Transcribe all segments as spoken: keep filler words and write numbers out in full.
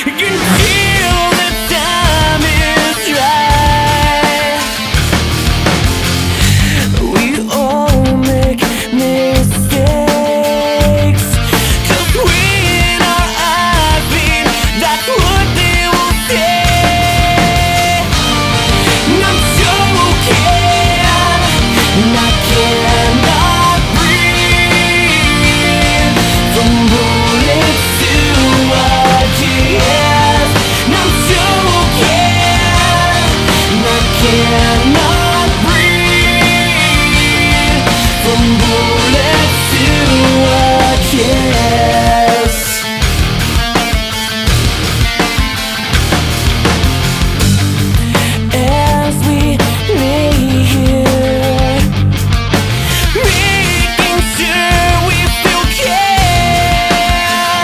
until the time is right. We all make mistakes, 'cause when our eyes meet, that's what they will say. And I'm choking, and I cannot breathe, from bullets to a kiss. And I'm choking, and I cannot breathe, from bullets to a kiss. As we lay here, making sure we still care,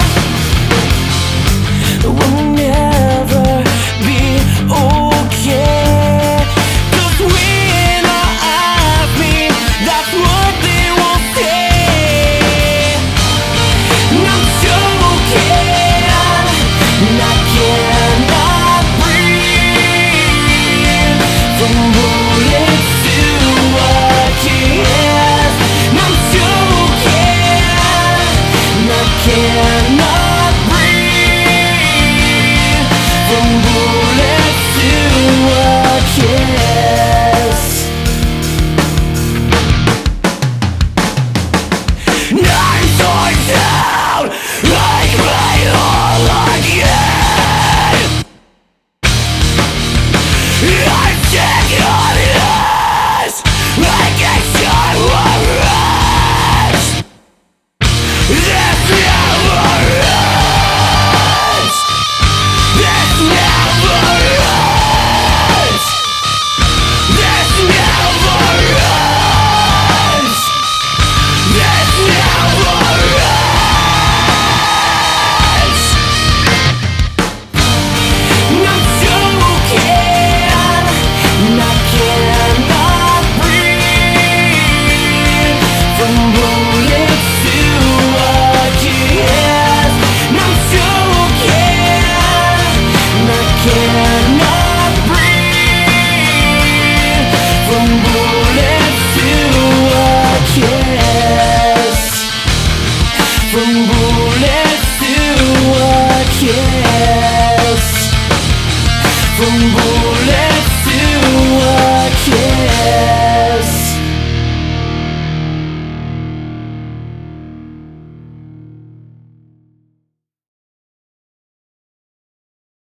we'll never be okay. 'Cause when our eyes meet, that's what they will say. And I'm choking, and I cannot breathe, from bullets to a kiss. And I'm choking, and I cannot breathe, from bullets to a kiss. I'm torn down, I cry all again. I'm sick of this, I guess I will rest. This never ends, this never ends, this never ends, this never ends. And I'm choking, and I cannot breathe, from bullets to a kiss. And I'm choking, and I cannot breathe, from bullets to a kiss, from bullets to a kiss, from bullets to a kiss.